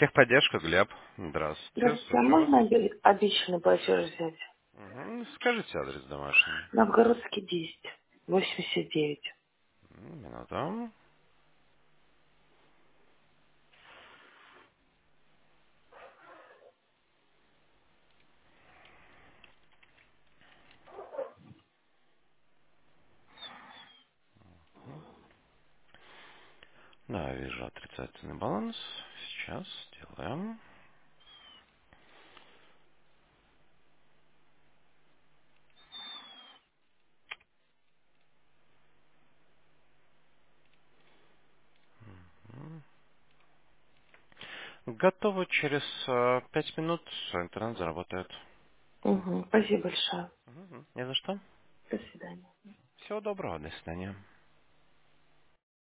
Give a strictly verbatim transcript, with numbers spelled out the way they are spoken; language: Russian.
Техподдержка, Глеб. Здравствуйте, Здравствуйте, а слушаю вас. можно оби- обещанный платеж взять? Мгм. Скажите адрес домашний. Новгородский десять, восемьдесят девять. М, Минуту. Да, вижу отрицательный баланс. Сейчас сделаем. Готово. Через э, пять минут интернет заработает. Угу, спасибо большое. Мгм. Не за что. До свидания. Всего доброго. До свидания.